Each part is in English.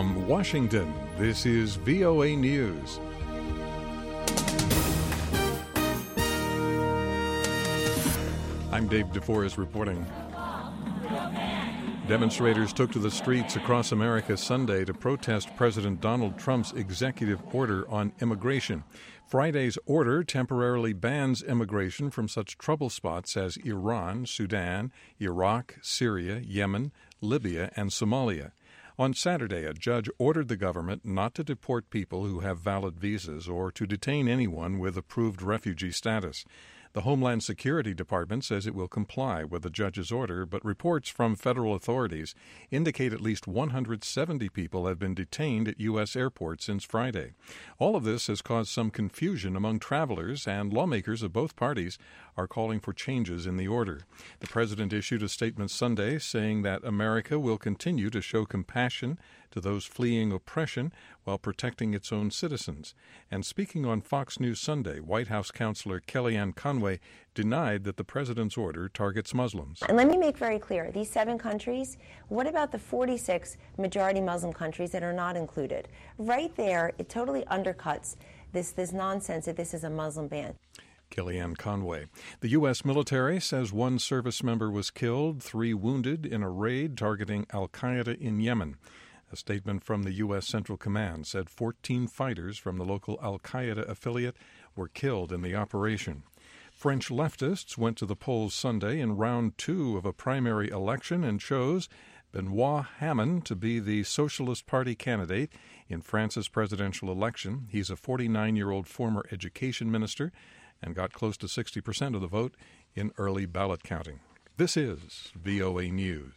From Washington, this is VOA News. I'm Dave DeForest reporting. Demonstrators took to the streets across America Sunday to protest President Donald Trump's executive order on immigration. Friday's order temporarily bans immigration from such trouble spots as Iran, Sudan, Iraq, Syria, Yemen, Libya, and Somalia. On Saturday, a judge ordered the government not to deport people who have valid visas or to detain anyone with approved refugee status. The Homeland Security Department says it will comply with the judge's order, but reports from federal authorities indicate at least 170 people have been detained at U.S. airports since Friday. All of this has caused some confusion among travelers, and lawmakers of both parties are calling for changes in the order. The president issued a statement Sunday saying that America will continue to show compassion to those fleeing oppression while protecting its own citizens. And speaking on Fox News Sunday, White House counselor Kellyanne Conway denied that the president's order targets Muslims. And let me make very clear, these 7 countries, what about the 46 majority Muslim countries that are not included? Right there, it totally undercuts this nonsense that this is a Muslim ban. Kellyanne Conway. The U.S. military says 1 service member was killed, 3 wounded in a raid targeting al-Qaeda in Yemen. A statement from the U.S. Central Command said 14 fighters from the local al-Qaeda affiliate were killed in the operation. French leftists went to the polls Sunday in round 2 of a primary election and chose Benoit Hamon to be the Socialist Party candidate in France's presidential election. He's a 49-year-old former education minister and got close to 60% of the vote in early ballot counting. This is VOA News.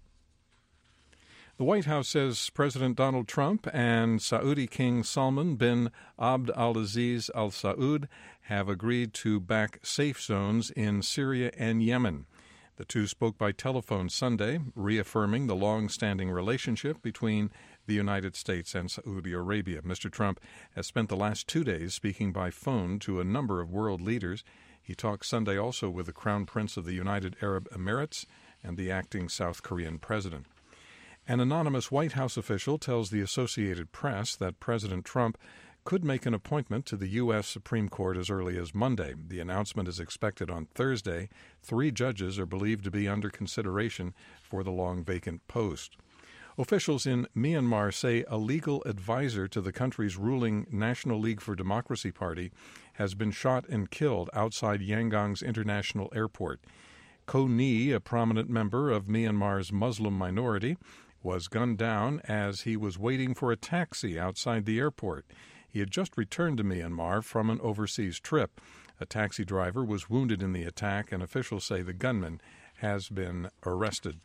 The White House says President Donald Trump and Saudi King Salman bin Abd al-Aziz Al Saud have agreed to back safe zones in Syria and Yemen. The two spoke by telephone Sunday, reaffirming the long-standing relationship between the United States and Saudi Arabia. Mr. Trump has spent the last 2 days speaking by phone to a number of world leaders. He talked Sunday also with the Crown Prince of the United Arab Emirates and the acting South Korean president. An anonymous White House official tells the Associated Press that President Trump could make an appointment to the U.S. Supreme Court as early as Monday. The announcement is expected on Thursday. 3 judges are believed to be under consideration for the long vacant post. Officials in Myanmar say a legal advisor to the country's ruling National League for Democracy party has been shot and killed outside Yangon's international airport. Ko Ni, a prominent member of Myanmar's Muslim minority, was gunned down as he was waiting for a taxi outside the airport. He had just returned to Myanmar from an overseas trip. A taxi driver was wounded in the attack, and officials say the gunman has been arrested.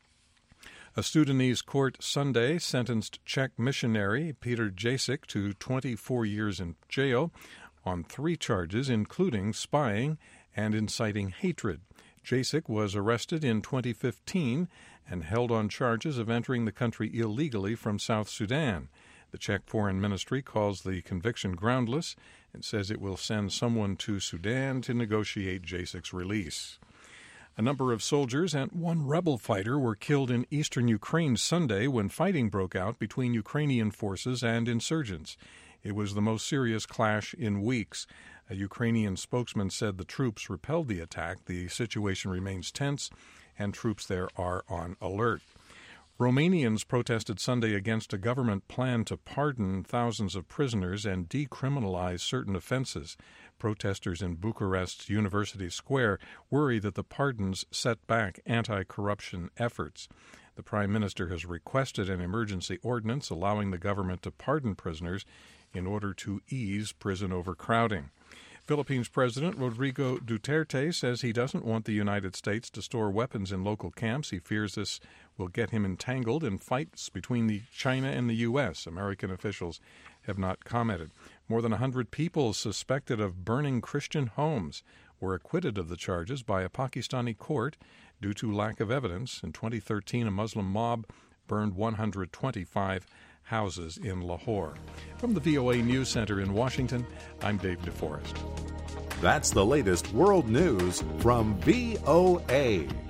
A Sudanese court Sunday sentenced Czech missionary Peter Jasek to 24 years in jail on 3 charges, including spying and inciting hatred. Jasek was arrested in 2015 and held on charges of entering the country illegally from South Sudan. The Czech Foreign Ministry calls the conviction groundless and says it will send someone to Sudan to negotiate Jasek's release. A number of soldiers and 1 rebel fighter were killed in eastern Ukraine Sunday when fighting broke out between Ukrainian forces and insurgents. It was the most serious clash in weeks. A Ukrainian spokesman said the troops repelled the attack. The situation remains tense, and troops there are on alert. Romanians protested Sunday against a government plan to pardon thousands of prisoners and decriminalize certain offenses. Protesters in Bucharest's University Square worry that the pardons set back anti-corruption efforts. The Prime Minister has requested an emergency ordinance allowing the government to pardon prisoners in order to ease prison overcrowding. Philippines President Rodrigo Duterte says he doesn't want the United States to store weapons in local camps. He fears this will get him entangled in fights between China and the U.S. American officials have not commented. More than 100 people suspected of burning Christian homes were acquitted of the charges by a Pakistani court due to lack of evidence. In 2013, a Muslim mob burned 125 houses in Lahore. From the VOA News Center in Washington, I'm Dave DeForest. That's the latest world news from VOA.